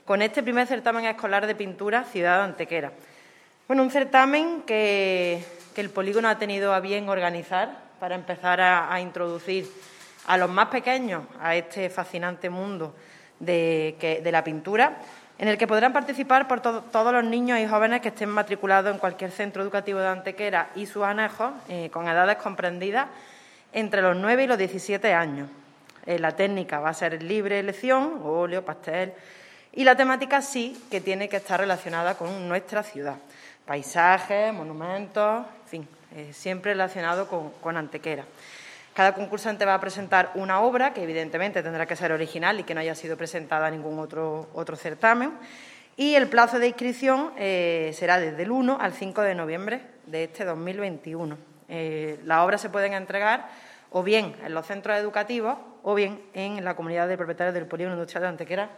con este primer certamen escolar de pintura Ciudad de Antequera. Bueno, un certamen que el polígono ha tenido a bien organizar para empezar a introducir a los más pequeños a este fascinante mundo de la pintura, en el que podrán participar por todos los niños y jóvenes que estén matriculados en cualquier centro educativo de Antequera y sus anejos, con edades comprendidas entre los 9 y los 17 años. La técnica va a ser libre elección, óleo, pastel, y la temática sí que tiene que estar relacionada con nuestra ciudad. Paisajes, monumentos, en fin, siempre relacionado con Antequera. Cada concursante va a presentar una obra que evidentemente tendrá que ser original y que no haya sido presentada en ningún otro certamen. Y el plazo de inscripción será desde el 1 al 5 de noviembre de este 2021. Las obras se pueden entregar o bien en los centros educativos o bien en la comunidad de propietarios del Polígono Industrial de Antequera